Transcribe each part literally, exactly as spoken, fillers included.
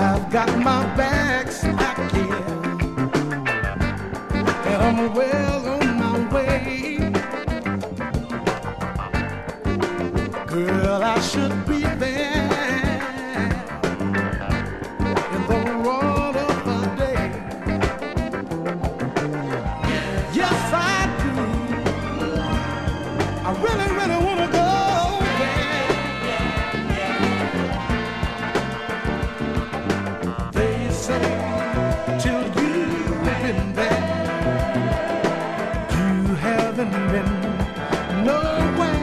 I've got my bags packed here, and I'm well on my way. Girl, I should be there in the roll of the day. Yes, I do. I really, really want to go there. They say till you've been there, you haven't been nowhere.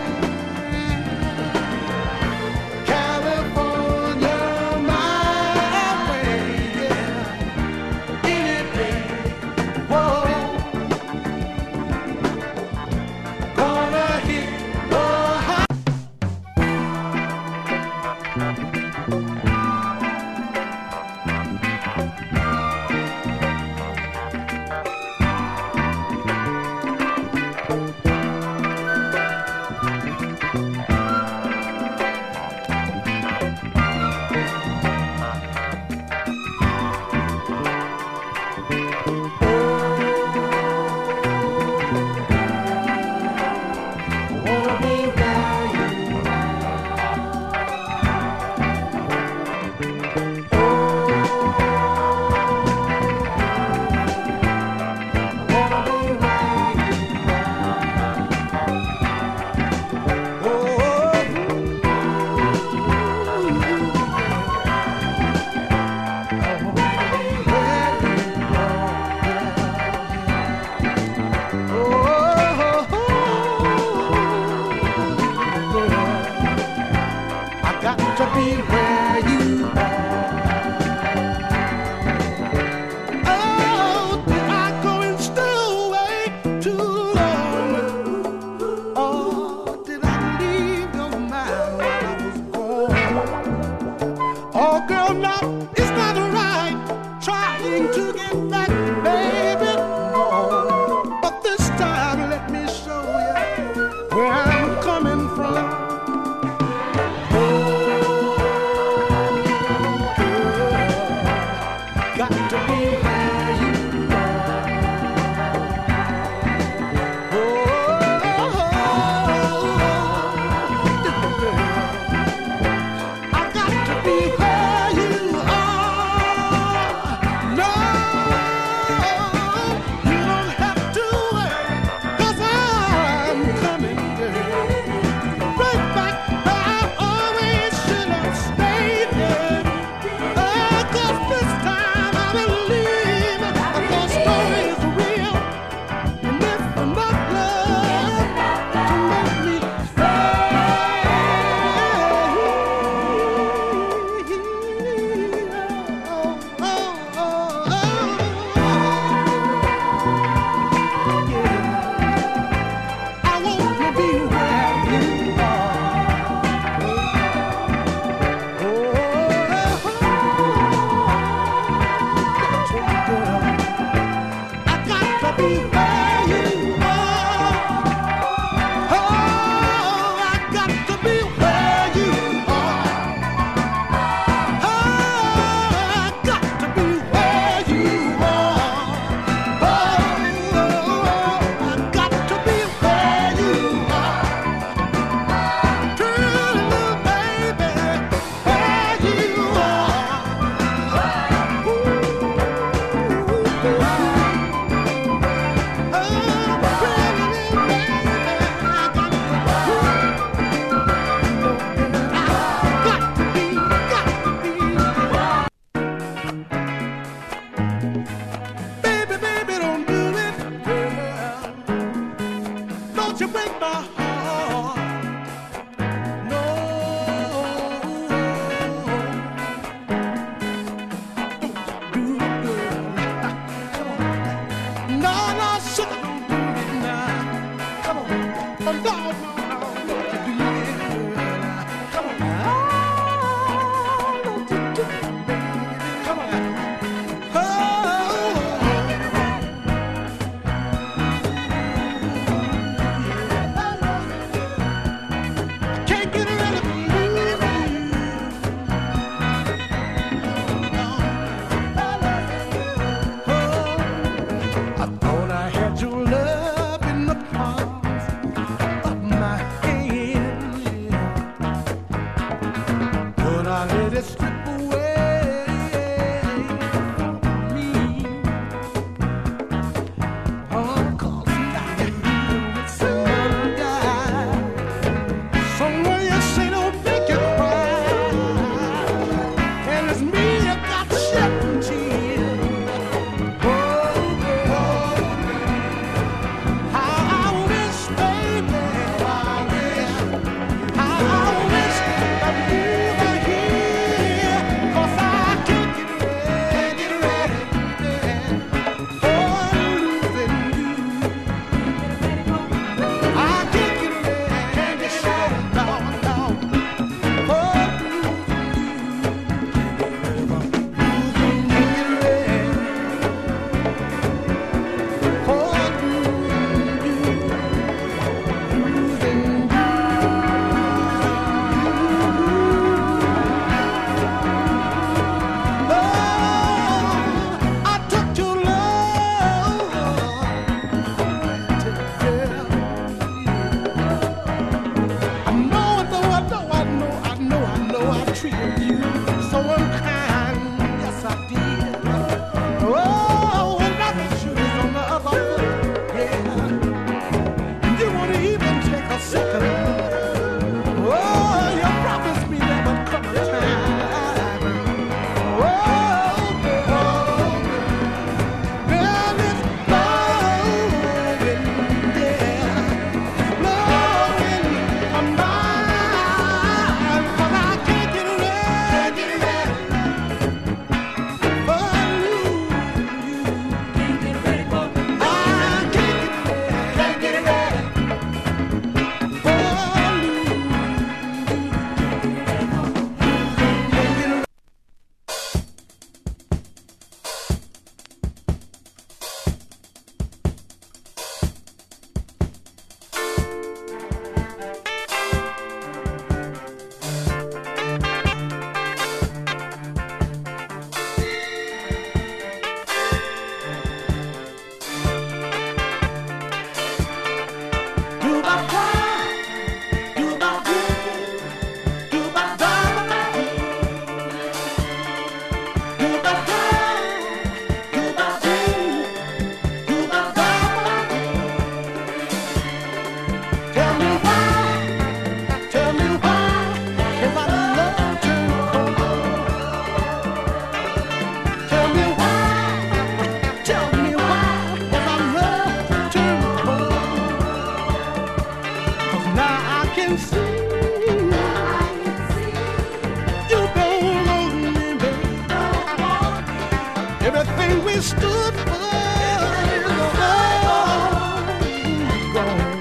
everything we stood for is all gone.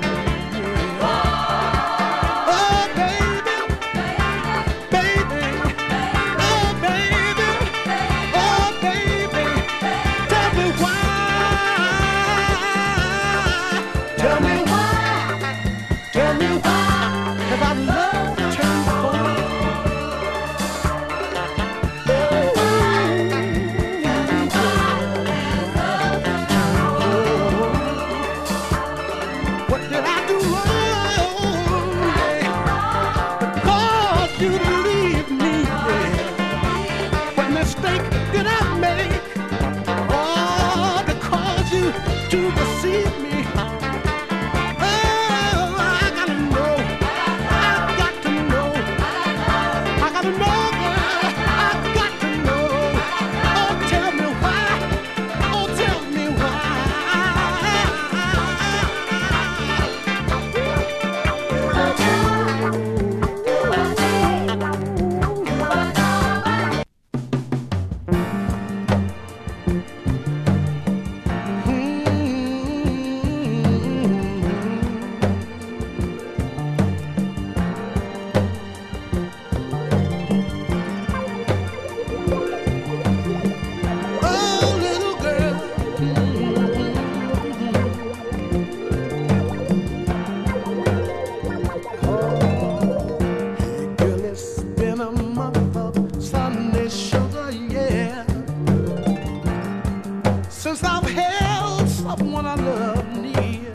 Oh, baby, baby, oh, baby, oh, baby, tell me why, tell me why, tell me why, have I love to turn for? What did I do wrong, yeah, caused you to leave me, yeah? What mistake did I make, oh, to cause you to deceive me? Oh, I gotta know, I got to know, I gotta know, girl, I got to know. Oh, tell me why, oh, tell me why. Oh, little girl, girl, it's been a month of Sunday sugar, yeah, since I've held someone I love near.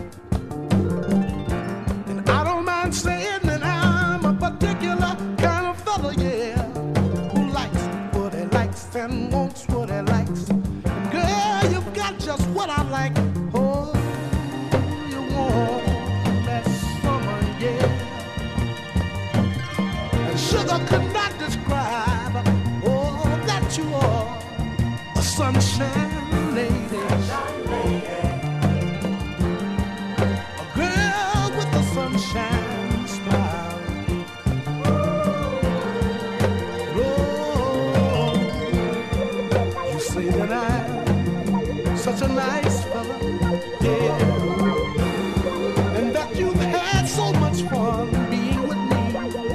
And I don't mind saying that I'm a particular kind of fella, yeah, who likes what he likes and wants what he likes. And girl, you've got just what I like. Oh, you want that summer, yeah. And sugar could not describe, oh, that you are a sunshine lady. A girl with a sunshine smile. Oh, you say that I'm such a nice fella, yeah, and that you've had so much fun being with me.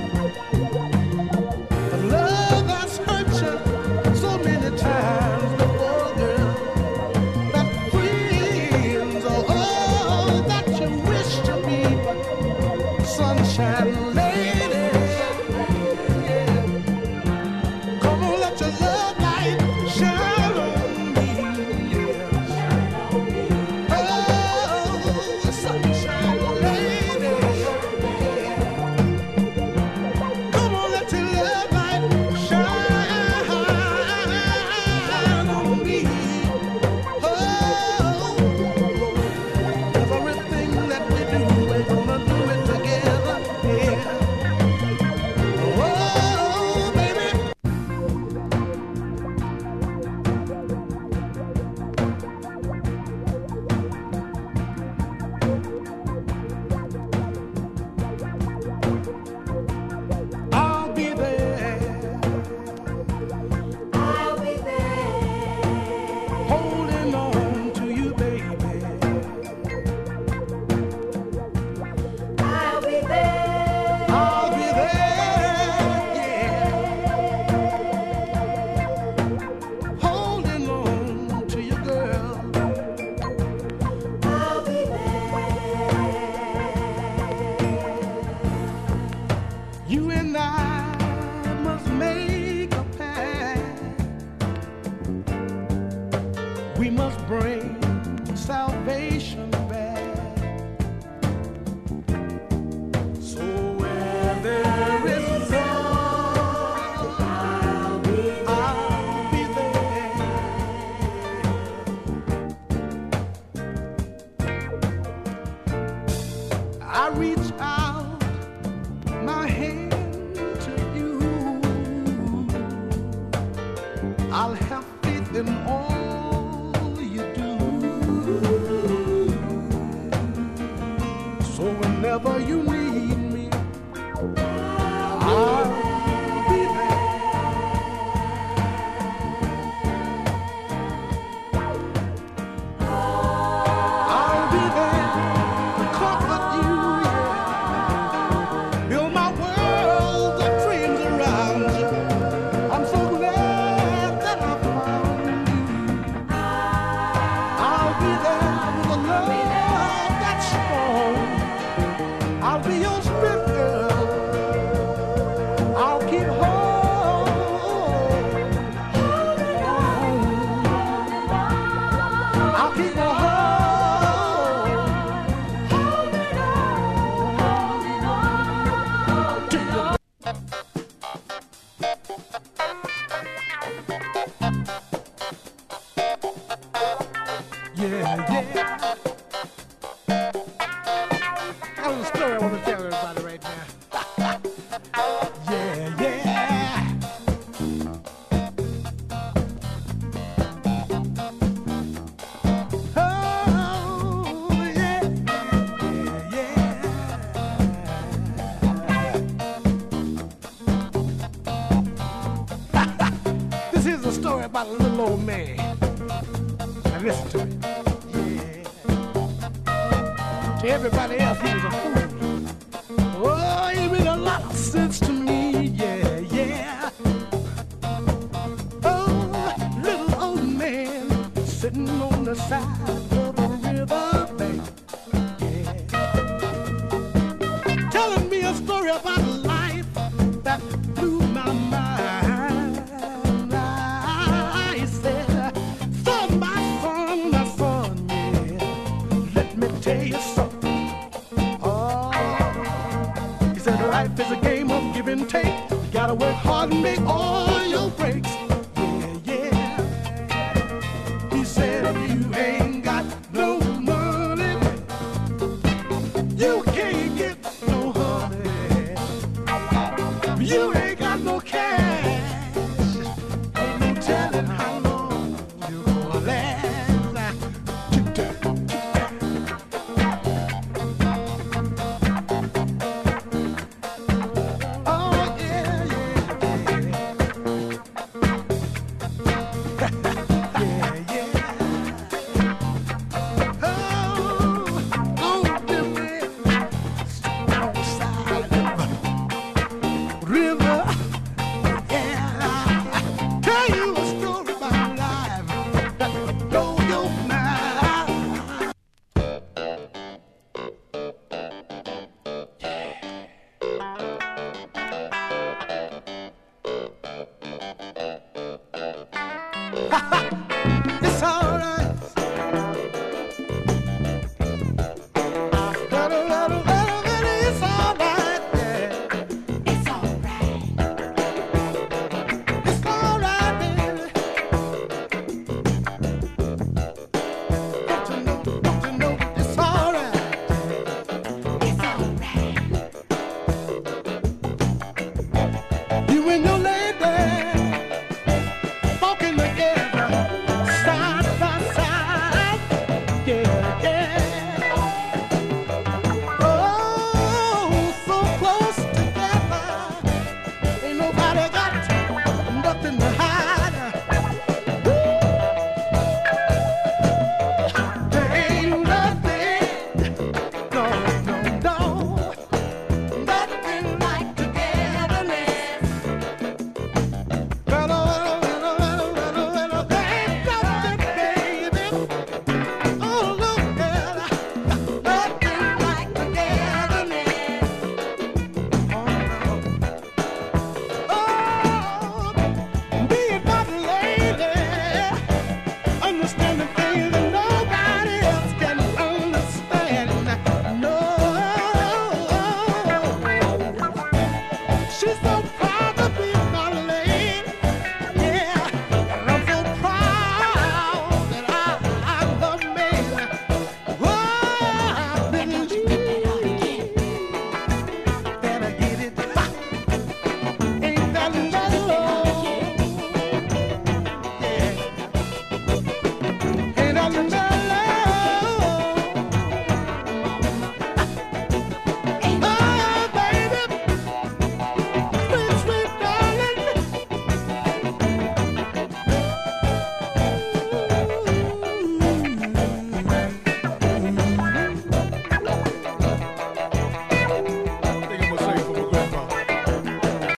But love has hurt you so many times before, girl, that friends are all that you wish to be. But sunshine lady, yeah, come on, let your love light shine on me, yeah. Oh, sunshine lady, come on, let your love light shine on me. Oh, everything that we do, we're gonna do it together, yeah. Oh, baby. I'll be there, I'll be there. holding on to you, baby. I'll be there. I'll be there, yeah, holding on to you, girl. I'll be there. You and I must make a pact. We must bring salvation back. So where there is love, I'll be I'll be there. I reach out my hand to you. I'll have faith in all you do. So whenever you need me, I'll be there. Yeah, yeah. I have a story I want to tell everybody right now. Yeah, yeah. Oh, yeah, yeah, yeah. This is a story about a little old man. Now listen to me. To everybody else, he was a fool. Oh, he made a lot of sense to me, yeah, yeah. Oh, little old man sitting on the side of a river bank, yeah. Telling me a story about life that blew my mind. I said, son, my son, my son, yeah, let me tell you something. Life is a game of give and take. You gotta work hard and make all your breaks. Yeah, yeah. He said if you ain't got no money, you can't get no honey. You ain't got no cash. Ain't no telling how long you're gonna last. It's all right.